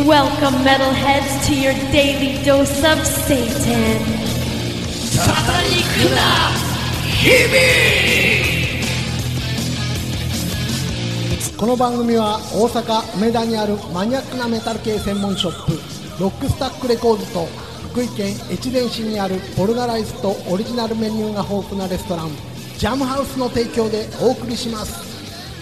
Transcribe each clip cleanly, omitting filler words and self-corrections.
Welcome, metalheads, to your daily dose of Satan. サタニックな日々。 この番組は大阪梅田にあるマニアックなメタル系専門ショップロックスタックレコーズと福井県越前市にあるポルガライスとオリジナルメニューが豊富なレストランジャムハウスの提供でお送りします。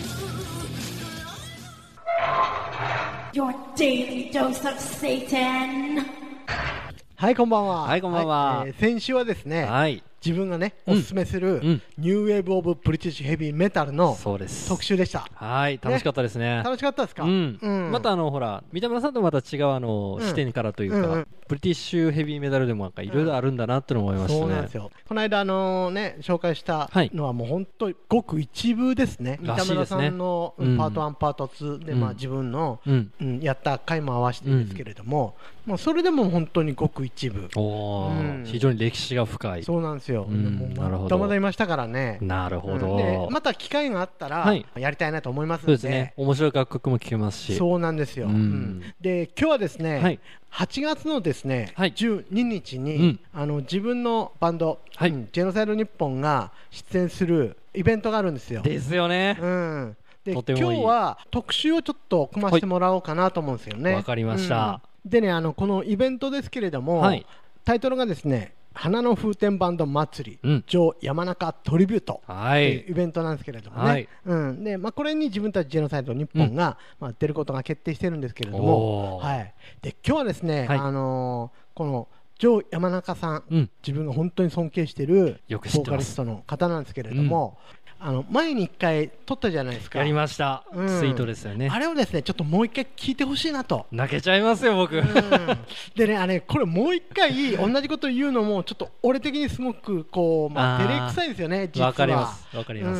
Your daily dose of Satan. はい、こんばんは。 はい、こんばんは。 先週はですね、 はい、 自分がね、おすすめする、ニューウェーブオブブリティッシュヘビーメタルの特集でした。 はい、楽しかったですね。 楽しかったですか？ またほら、三田村さんとまた違う視点からというか、ブリティッシュヘビーメタルでもなんかいろいろあるんだなって思いましたね。 そうなんですよ。この間紹介したのはもう本当ごく一部ですね。三田村さんのパート1、パート2で自分のやった回も合わせてるんですけれども、それでも本当にごく一部。 非常に歴史が深い。 そうなんですよ。 なるほど。 まだまだいましたからね。 なるほど。 でまた機会があったらやりたいなと思いますので。 そうですね。面白い楽曲も聴けますし。 そうなんですよ。で今日はですね、8月のですね12日に自分のバンドジェノサイド日本が出演するイベントがあるんですよ。 ですよね。 で今日は特集をちょっと組ませてもらおうかなと思うんですよね。 わかりました。 でねこのイベントですけれどもタイトルがですね花の風天バンド祭り、上山中トリビュートというイベントなんですけれどもね、でこれに自分たちジェノサイド日本が出ることが決定しているんですけれども、で今日はですね、この上山中さん、自分が本当に尊敬しているボーカリストの方なんですけれども、前に1回撮ったじゃないですか。 やりました、ツイートですよね。 あれをですねちょっともう1回聞いてほしいなと。 泣けちゃいますよ僕。 でねこれもう1回同じこと言うのもちょっと俺的にすごくこう照れくさいですよね実は。 わかりますわかります、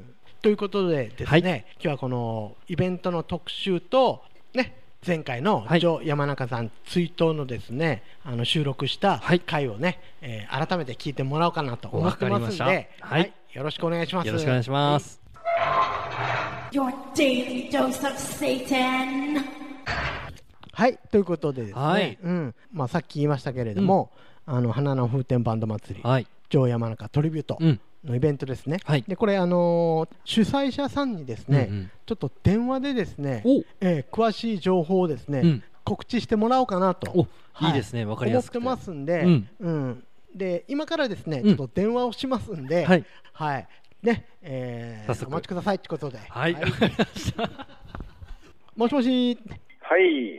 ということでですね、今日はこのイベントの特集とね前回の上山中さん追悼のですね収録した回をね、改めて聞いてもらおうかなと思ってますので、よろしくお願いします。 よろしくお願いします。 Your daily dose of Satan. はい、ということでですね、さっき言いましたけれども、花の風天バンド祭り、上山中トリビュートのイベントですね。でこれ主催者さんにですね、ちょっと電話でですね、詳しい情報をですね、告知してもらおうかなと。 いいですね、わかりやすくて思ってますんで、で今からですねちょっと電話をしますんで、ね、お待ちくださいということで。もしもし。 はい。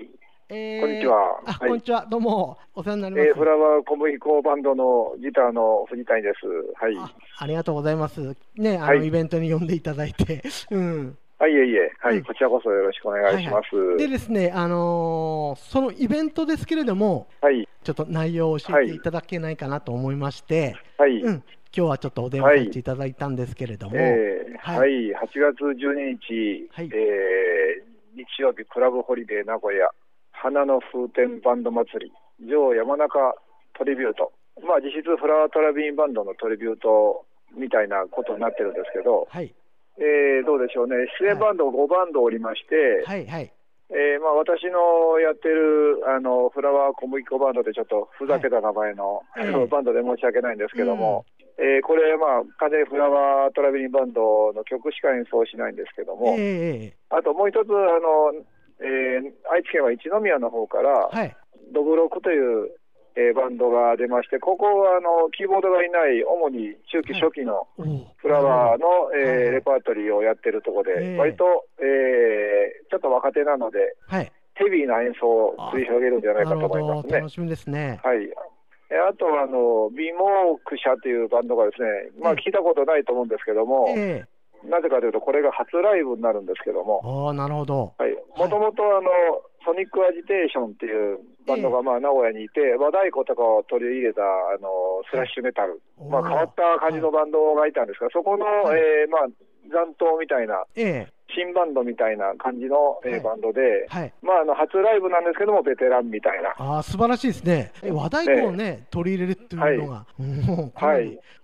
こんにちは。 こんにちは。どうもお世話になります。 フラワー小麦粉バンドのギターの藤谷です。 ありがとうございます。ね、イベントに呼んでいただいて。 いえ、こちらこそよろしくお願いします。 でですね、そのイベントですけれども、ちょっと内容を教えていただけないかなと思いまして、今日はちょっとお電話させていただいたんですけれども、 8月12日、日曜日クラブホリデー名古屋花の風天バンド祭り上山中トリビュート、実質フラワートラビンバンドのトリビュートみたいなことになってるんですけど、どうでしょうね、出演バンド5バンドおりまして、私のやってるフラワー小麦粉バンドでちょっとふざけた名前の、バンドで申し訳ないんですけども、これ完全にフラワートラビンバンドの曲しか演奏しないんですけども、あともう一つ愛知県は一宮の方から、ドブロクというバンドが出まして、ここはキーボードがいない主に中期初期のフラワーのレパートリーをやってるところで、割とちょっと若手なのでヘビーな演奏を繰り広げるんじゃないかと思いますね。 楽しみですね。 あとビモーク社というバンドがですね、聞いたことないと思うんですけども、なぜかというとこれが初ライブになるんですけども、 なるほど。 もともとソニックアジテーションっていうバンドが名古屋にいて、和太鼓とかを取り入れたスラッシュメタル、変わった感じのバンドがいたんですが、そこの、残党みたいな、新バンドみたいな感じの、バンドで、初ライブなんですけどもベテランみたいな。 素晴らしいですね。和太鼓をね、取り入れるっていうのが、かなり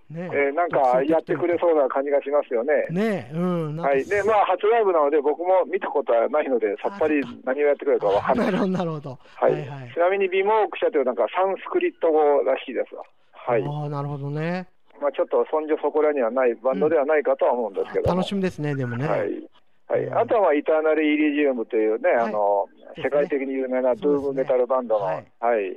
なんかやってくれそうな感じがしますよね。はい。で、まあ、初ライブなので、僕も見たことはないので、さっぱり何をやってくれるかわかんない。 なるほど。 はい。ちなみに、ビモーク社というなんかサンスクリット語らしいですわ。はい。 なるほどね。 まあ、ちょっとそんじょそこらにはないバンドではないかとは思うんですけど。 楽しみですね、でもね。 はい。あとは、イターナル・イリジウムというね、世界的に有名なドゥームメタルバンドの、はい。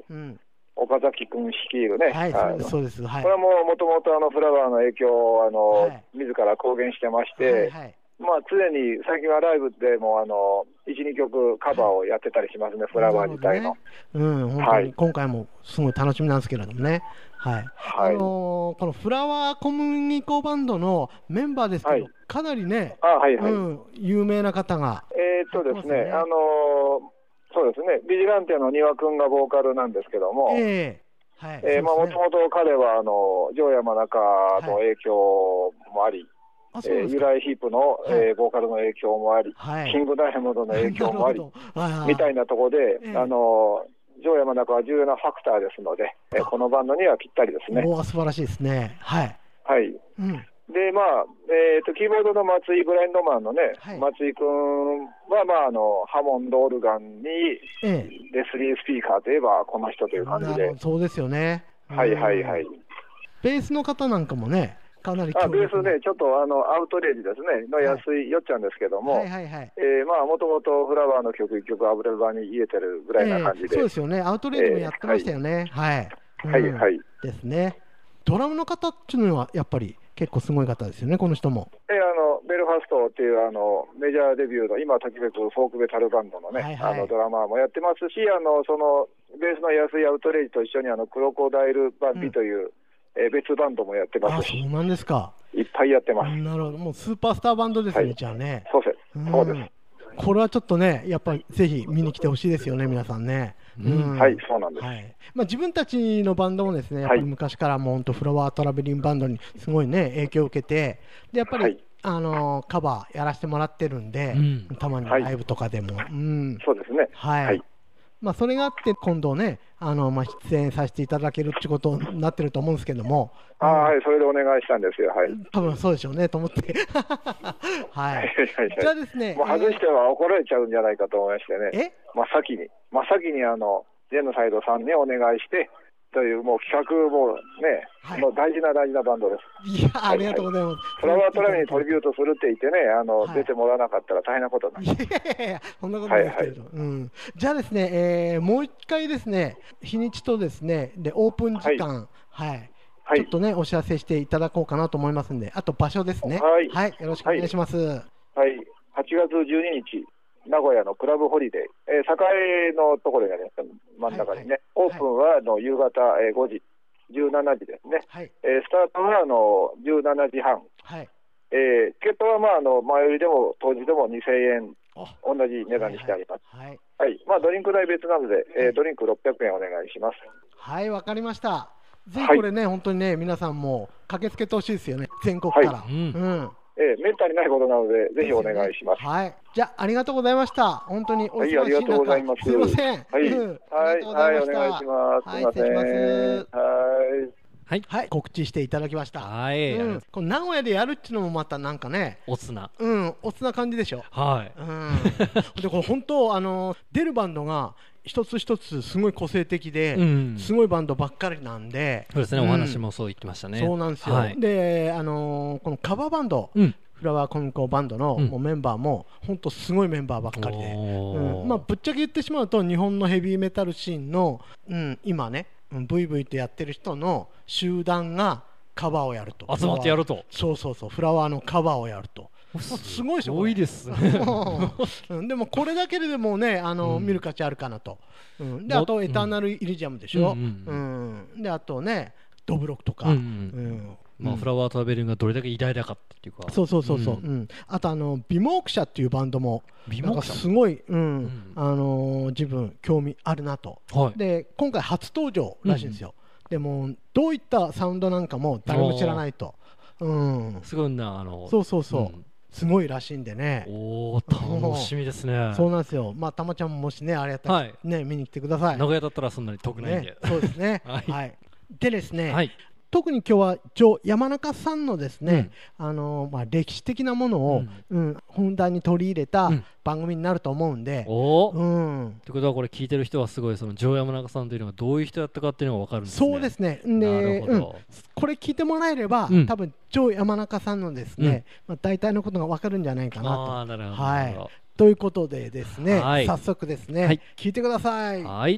岡崎君率いるね。 はい、そうです。はい。 これはもともとフラワーの影響を自ら公言してまして、まあ常に最近はライブでも1、2曲カバーをやってたりしますね、フラワー自体の。 本当に今回もすごい楽しみなんですけれどもね。はい。このフラワーコミュニコバンドのメンバーですけど、かなりね、有名な方が。 ですね、そうですね、ビジランテの丹羽君がボーカルなんですけども、もともと彼はジョー山中の影響もあり、ユライヒープのボーカルの影響もあり、キングダイヤモンドの影響もあり、みたいなところで、ジョー山中は重要なファクターですので、このバンドにはぴったりですね。 素晴らしいですね。はい。 で、まあ、キーボードの松井ブラインドマンのね、松井君は、まあ、ハモンドオルガンに、レスリースピーカーといえば、この人という感じで。 そうですよね。 はい。 ベースの方なんかもね、かなりベースね、ちょっとアウトレイジですね、の安いよっちゃんですけども、まあ、もともとフラワーの曲1曲アブレバーに入れてるぐらいな感じで。 そうですよね、アウトレイジもやってましたよね。はい。ですね。ドラムの方っていうのは、やっぱり、結構すごい方ですよね、この人も。 ベルファストっていうメジャーデビューの今ときめくフォークメタルバンドのね、ドラマーもやってますし、そのベースの安いアウトレイジと一緒にクロコダイルバンビという、別バンドもやってますし。 そうなんですか。 いっぱいやってます。 なるほど、もうスーパースターバンドですね、じゃあね。 そうです。 これはちょっとね、やっぱりぜひ見に来てほしいですよね、皆さんね。 はい、そうなんです。 まあ、自分たちのバンドもですね、やっぱり昔からもう本当フラワートラベリングバンドにすごいね、影響を受けて、でやっぱり、カバーやらせてもらってるんで、たまにライブとかでも。 そうですね。 はい。まあ、それがあって今度ね、出演させていただけるってことになってると思うんですけども。 はい、それでお願いしたんですよ。はい。 多分そうでしょうねと思って。はい。じゃあですね。 もう外しては怒られちゃうんじゃないかと思いましてね。真っ先にジェノサイドさんにお願いして、というもう企画もね、もう大事なバンドです。 いや、ありがとうございます。 フラワートラベリングにトリビュートするって言ってね、出てもらわなかったら大変なことになる。 いや、そんなことないですけど。じゃあですね、もう一回ですね、日にちとですね、でオープン時間、ちょっとね、お知らせしていただこうかなと思いますんで、あと場所ですね。はい、よろしくお願いします。 はい、8月12日。名古屋のクラブホリデー、栄のところがね、真ん中にね、オープンは夕方5時、17時ですね。スタートは17時半。チケットは前売りでも当時でも2000円、同じ値段にしてあります。まあドリンク代別なので、ドリンク600円お願いします。 はい、わかりました。ぜひこれね、本当にね、皆さんも駆けつけてほしいですよね、全国から。 めったにないことなので、ぜひお願いします。 はい。じゃあ、ありがとうございました。本当にお忙しい中。 ありがとうございます。 すいません。はい。 お願いします。 はい、失礼します。 はい。 告知していただきました。 はい。 この名古屋でやるっていうのもまたなんかね。 おつな。 おつな感じでしょ。 はい。 で、これ本当、出るバンドが、一つ一つすごい個性的で、すごいバンドばっかりなんで。 そうですね、お話もそう言ってましたね。 そうなんですよ。で、このカバーバンド、フラワーコミコバンドのメンバーも本当すごいメンバーばっかりで、まあぶっちゃけ言ってしまうと日本のヘビーメタルシーンの、今ね、ブイブイとやってる人の集団がカバーをやると。 集まってやると。 そう、フラワーのカバーをやると。すごいでしょ。 多いですね。 でもこれだけでもね、見る価値あるかなと。で、あとエターナルイリジアムでしょ。で、あとね、ドブロックとか。 まあフラワートラベリングがどれだけ偉大だかっていうか。 そう。あとビモーク社っていうバンドもなんかすごい自分興味あるなと。で、今回初登場らしいんですよ。でもどういったサウンドなんかも誰も知らないと。 すごいなそう。すごいらしいんでね。 楽しみですね。 そうなんですよ。まあたまちゃんももしねあれやったらね見に来てください。 名古屋だったらそんなに遠くないんで。 そうですね。はい。でですね、 特に今日はジョー山中さんのですね、歴史的なものを、ふんだんに取り入れた番組になると思うんで、ってことはこれ聞いてる人はすごいそのジョー山中さんというのがどういう人だったかっていうのが分かるんですね。 そうですね。で、これ聞いてもらえれば、多分ジョー山中さんのですね、大体のことが分かるんじゃないかなと。 なるほど。 はい。ということでですね、早速ですね、聞いてください。 はい。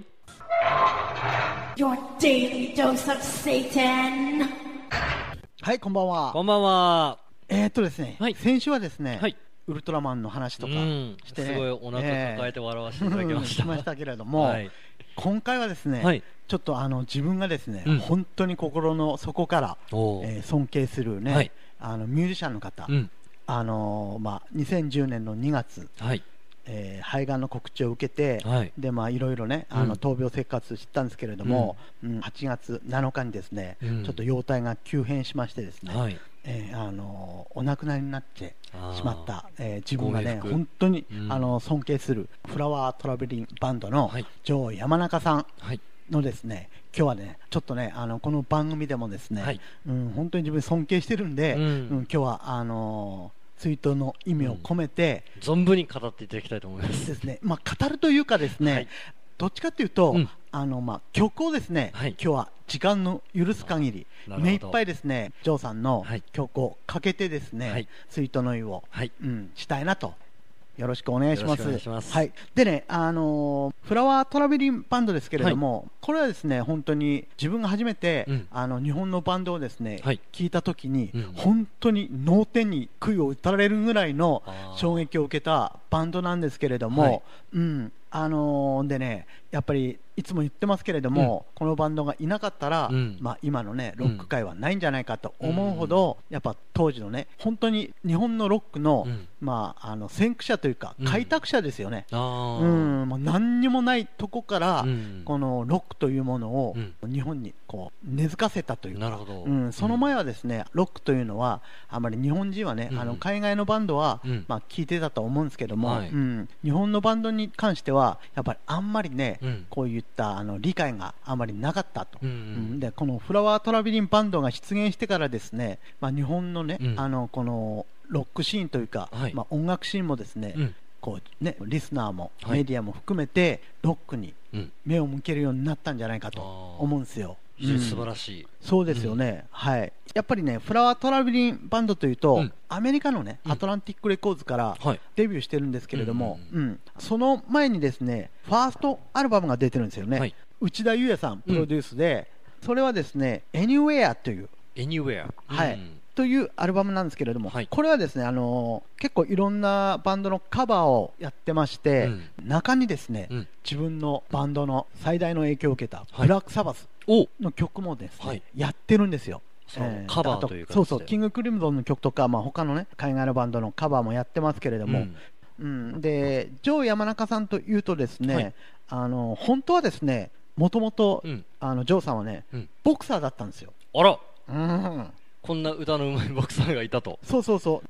Your daily dose of Satan。 はい、こんばんは。 こんばんは。 ですね、先週はですね、ウルトラマンの話とかしてね、 すごいお腹抱えて笑わせていただきました。 しましたけれども、今回はですね、ちょっと自分がですね、本当に心の底から尊敬するね、ミュージシャンの方、2010年の2月、肺がんの告知を受けて、でいろいろね闘病生活したんですけれども、8月7日にですね、ちょっと容体が急変しましてですね、お亡くなりになってしまった、自分がね本当に尊敬するフラワートラベリンバンドのジョー山中さんのですね、今日はねちょっとねこの番組でもですね、本当に自分尊敬してるんで、今日は追悼の意味を込めて、 存分に語っていただきたいと思います。 ですね、語るというかですね、どっちかというと、曲をですね、今日は時間の許す限り目いっぱいですね、ジョーさんの曲をかけてですね、追悼の意を、したいなと。よろしくお願いします。はい。でね、フラワートラベリンバンドですけれども、これはですね、本当に自分が初めて、日本のバンドをですね、聞いたときに、本当に脳天に杭を打たれるぐらいの衝撃を受けたバンドなんですけれども、でね、やっぱりいつも言ってますけれども、このバンドがいなかったら、今のねロック界はないんじゃないかと思うほど、やっぱ当時のね本当に日本のロックの、先駆者というか開拓者ですよね。もう何にもないとこから、このロックというものを日本にこう根付かせたというか、その前はですねロックというのはあまり日本人はね、海外のバンドは、聞いてたと思うんですけども、日本のバンドに関してはやっぱりあんまりね、こういった理解があまりなかったと。でこのフラワートラベリンバンドが出現してからですね、日本のね、このロックシーンというか、音楽シーンもですね、こうねリスナーもメディアも含めてロックに目を向けるようになったんじゃないかと思うんですよ。 素晴らしい。 そうですよね。はい。やっぱりねフラワートラベリンバンドというと、アメリカのねアトランティックレコーズからデビューしてるんですけれども、その前にですねファーストアルバムが出てるんですよね。内田裕也さんプロデュースで、それはですね Anywhere というというアルバムなんですけれども、これはですね結構いろんなバンドのカバーをやってまして、中にですね、自分のバンドの最大の影響を受けたブラックサバスの曲もですね、やってるんですよ。 カバーというか、 キングクリムゾンの曲とか、他のね海外のバンドのカバーもやってますけれども、でジョー山中さんというとですね、本当はですねもともとジョーさんはね、ボクサーだったんですよ。 あら、こんな歌のうまいボクサーがいたと。 そう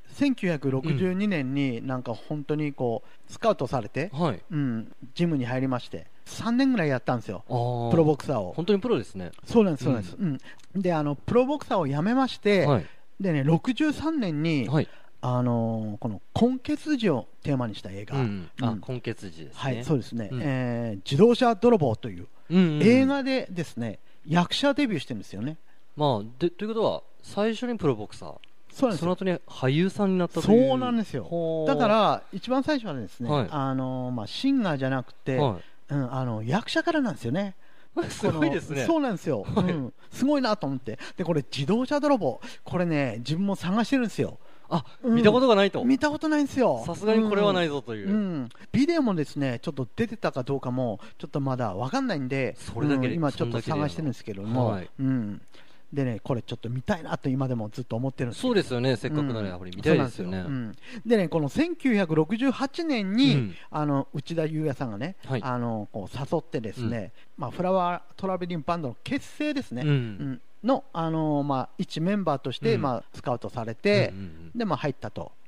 1962年になんか本当にこうスカウトされて、ジムに入りまして3年ぐらいやったんですよ、プロボクサーを。 本当にプロですね。 そうなんです、そうなんです。でプロボクサーを辞めまして、でね63年に、この混血児をテーマにした映画、 混血児ですね。 はい、そうですね。自動車泥棒という映画でですね役者デビューしてるんですよね。 ということは最初にプロボクサー、 そうなんですよ。 その後に俳優さんになったという。 そうなんですよ。だから一番最初はですね、シンガーじゃなくて、役者からなんですよね。 すごいですね。 そうなんですよ。すごいなと思って。でこれ自動車泥棒、これね自分も探してるんですよ。 見たことがないと。 見たことないんですよ。 さすがにこれはないぞという。 ビデオもですねちょっと出てたかどうかもちょっとまだ分かんないんで、 それだけ今ちょっと探してるんですけども、でねこれちょっこれ見たいなと今でもずっと思ってるんです。 そうですよね。せっかくならやっぱり見たいですよね。 でねこの1968年に内田裕也さんがねこう誘ってですね、フラワートラベリンバンドの結成ですねの一メンバーとしてスカウトされて、で入ったと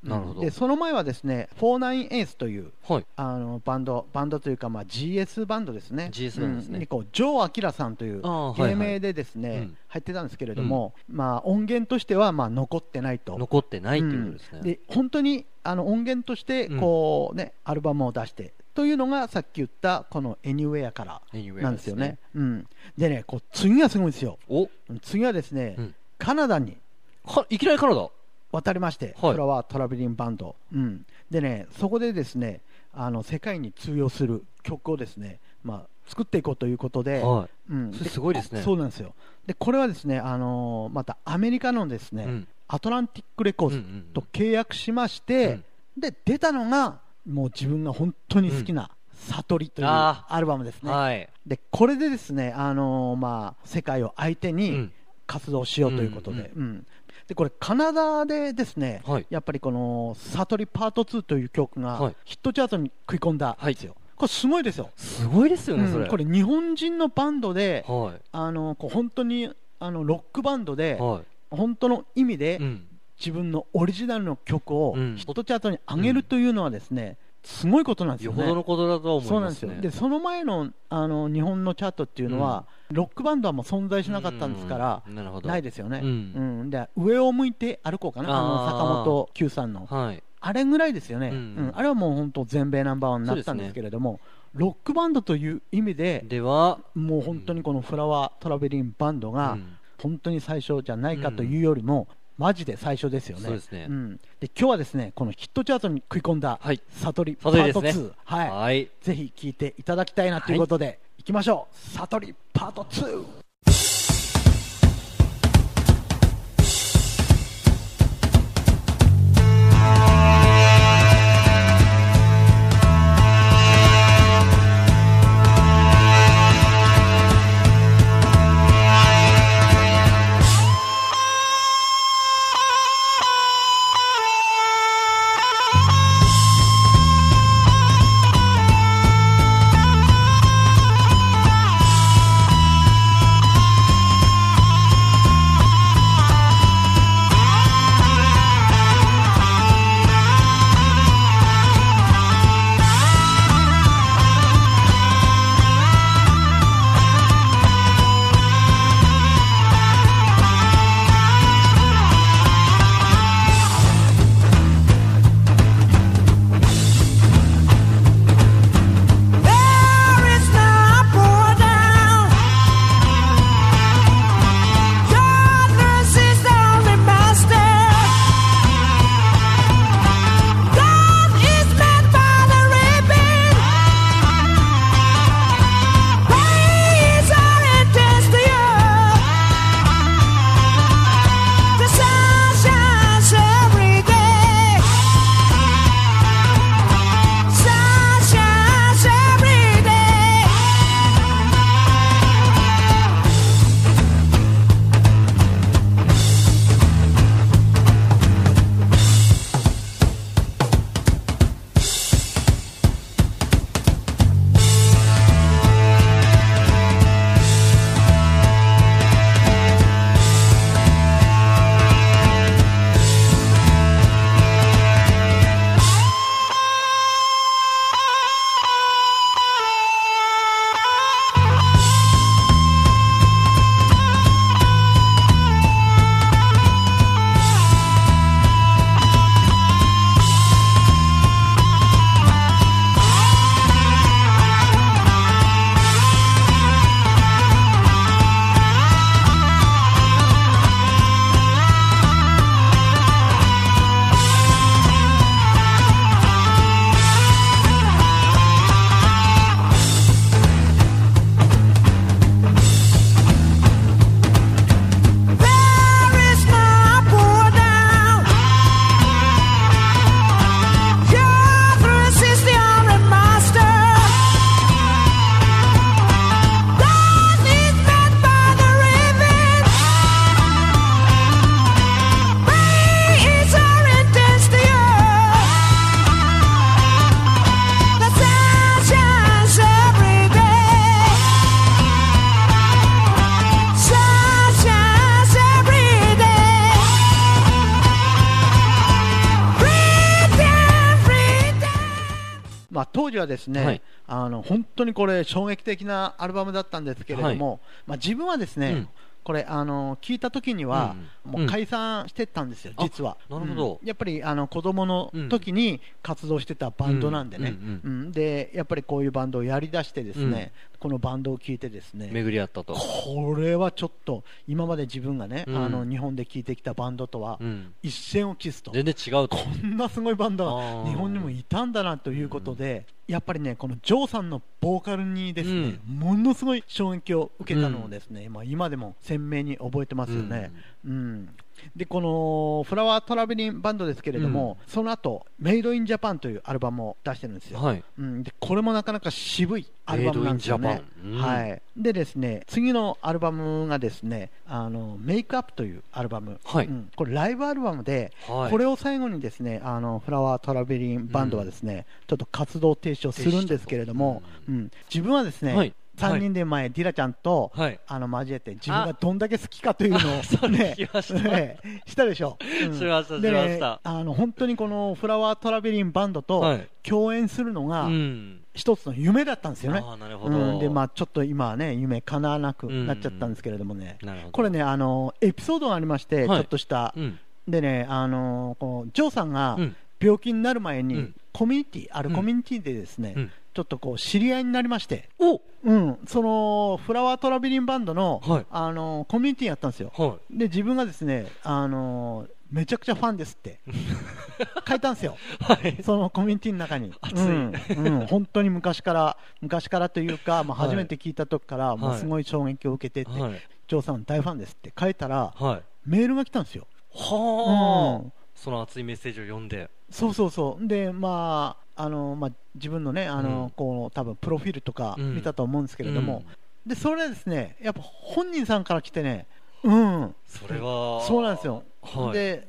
なるほど。 でその前はですね、49エースという、はい、バンドというか、まあ、GS バンドですね。 GS バンドですね。 にこうジョー・アキラさんという芸名でですね、入ってたんですけれども、まあ、音源としてはまあ残ってないと。 残ってないということですね。 で本当に音源としてこう、ね、アルバムを出してというのがさっき言ったこの Anywhere からなんですよね。でね、こう次がすごいですよ。次はですね、カナダにいきなりカナダ渡りまして、フラワートラベリンバンド、でね、そこでですね、世界に通用する曲をですね、まあ、作っていこうということで、 すごいですね。 そうなんですよ。でこれはですね、またアメリカのですね、アトランティックレコーズと契約しまして、で出たのがもう自分が本当に好きな悟りというアルバムですね。でこれでですね、まあ、世界を相手に活動しようということで、でこれカナダでですね、やっぱりこの悟りパート2という曲がヒットチャートに食い込んだんですよ。これすごいですよ。 すごいですよね、それ。 これ日本人のバンドで、こう本当にロックバンドで、本当の意味で、自分のオリジナルの曲をヒットチャートに上げるというのはですね、すごいことなんですよね。 よほどのことだと思いますね。 そうなんですよ。でその前の日本のチャートっていうのは、ロックバンドはもう存在しなかったんですから、ないですよね。で上を向いて歩こうかな、坂本九さんの、あれぐらいですよね。あれはもう本当全米ナンバーワンになったんですけれども、ロックバンドという意味ではもう本当にこのフラワートラベリンバンドが本当に最初じゃないかというよりも、マジで最初ですよね。 そうですね。 で今日はですね、このヒットチャートに食い込んだ悟りパート2、ぜひ聴いていただきたいなということで、いきましょう。悟りパート2。 あ、当時はですね、本当にこれ衝撃的なアルバムだったんですけれども、まあ、自分はですね、これ聞いた時にはもう解散してたんですよ、実は。 なるほど。 やっぱり子供の時に活動してたバンドなんでね、でやっぱりこういうバンドをやりだしてですね、このバンドを聴いてですね、 巡り合ったと。 これはちょっと今まで自分がね、日本で聴いてきたバンドとは一線を期すと、 全然違うと。 こんなすごいバンドが日本にもいたんだなということで、やっぱりね、このジョーさんのボーカルにですね、ものすごい衝撃を受けたのをですね、今でも鮮明に覚えてますよね。でこのフラワートラベリンバンドですけれども、その後メイドインジャパンというアルバムを出してるんですよ。でこれもなかなか渋いアルバムなんですよね。でですね、次のアルバムがですね、メイクアップというアルバム、これライブアルバムで、これを最後にですね、フラワートラベリンバンドはですね、ちょっと活動停止をするんですけれども、自分はですね、3人で前、ディラちゃんと交えて自分がどんだけ好きかというのをね、したでしょ。 しましたしました。 本当にこのフラワートラベリンバンドと共演するのが一つの夢だったんですよね。でまあちょっと今はね、夢叶わなくなっちゃったんですけれどもね、これねエピソードがありまして、ちょっとしたでね、このジョーさんが病気になる前にコミュニティ、あるコミュニティでですね、ちょっとこう知り合いになりまして、そのフラワートラベリンバンドの、コミュニティやったんですよ。で自分がですね、めちゃくちゃファンですって書いたんですよ、そのコミュニティの中に。本当に昔からというか、初めて聞いた時からもうすごい衝撃を受けてって、ジョーさん大ファンですって書いたら、メールが来たんですよ。 その熱いメッセージを読んで。 そうで自分のね、こう多分プロフィールとか見たと思うんですけれども、でそれですね、やっぱ本人さんから来てね、 それはそうなんですよ。で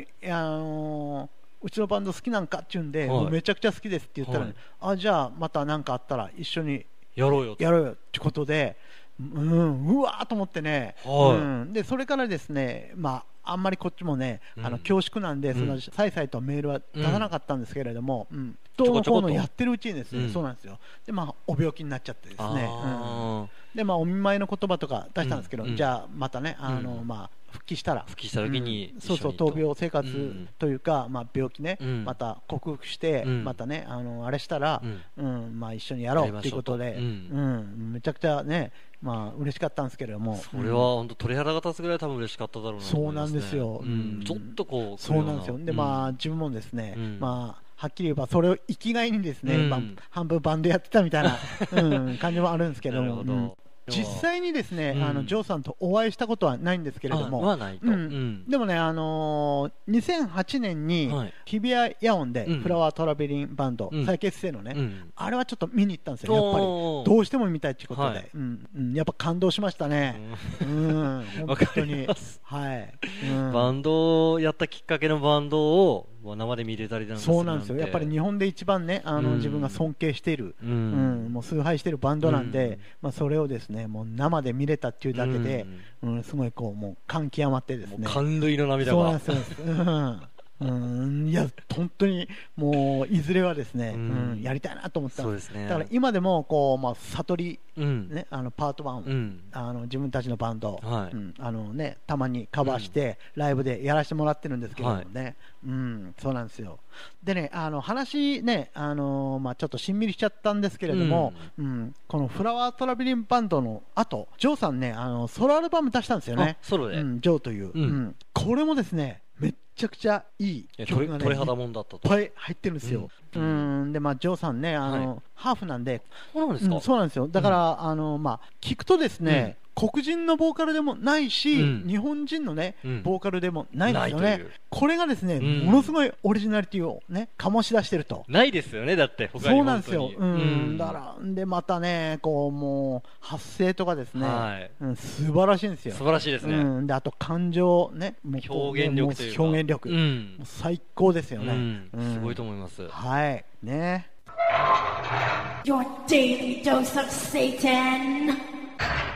うちのバンド好きなんかって言うんで、もうめちゃくちゃ好きですって言ったらね、じゃあまた何かあったら一緒にやろうよってことで、うわーと思ってね、でそれからですね、あんまりこっちもね、恐縮なんで、そのさいさいとメールは出さなかったんですけれども、どうもこうのやってるうちにですね、そうなんですよ。でお病気になっちゃってですね、でお見舞いの言葉とか出したんですけど、じゃあまたね、復帰した時に闘病生活というか、病気ね、また克服して、またねあれしたら、一緒にやろうということで、めちゃくちゃね、嬉しかったんですけれども、 それは本当鳥肌が立つぐらい多分嬉しかっただろうな。 そうなんですよ。 ちょっとこうそうなんですよ。で自分もですね、はっきり言えばそれを生きがいにですね、半分バンドやってたみたいな感じもあるんですけども。実際にですね、ジョーさんとお会いしたことはないんですけれども、でもね、2008年に日比谷野音でフラワートラベリンバンド再結成のね、あれはちょっと見に行ったんですよ。やっぱりどうしても見たいということで、やっぱ感動しましたね。本当に。 バンドをやったきっかけのバンドを生で見れたりなんて、 そうなんですよ。やっぱり日本で一番ね、自分が尊敬している、もう崇拝しているバンドなんで、それをですね、もう生で見れたっていうだけで、すごいこうもう感極まってですね、 感涙の涙が。 そうなんですよ。いや本当にもういずれはですね、やりたいなと思ったんです。だから今でもこう悟りね、パート1、自分たちのバンド、ね、たまにカバーしてライブでやらせてもらってるんですけどもね、そうなんですよ。でね、話ね、ちょっとしんみりしちゃったんですけれども、このフラワートラベリンバンドの後、ジョーさんね、ソロアルバム出したんですよね。 ソロで、 ジョーという、これもですねめちゃくちゃいい曲がね、 鳥肌もんだったと。 いっぱい入ってるんですよ。でジョーさんね、ハーフなんで、 そうなんですか。 そうなんですよ。だから聞くとですね、黒人のボーカルでもないし、日本人のねボーカルでもないんですよね。これがですね、ものすごいオリジナリティをね醸し出してると。 ないですよね、だって他に。 そうなんですよ。だからでまたね、こうもう発声とかですね、素晴らしいんですよ。 素晴らしいですね。 であと感情ね、 表現力というか、 表現力、最高ですよね。 すごいと思います。 はいね。 Your daily dose of Satan.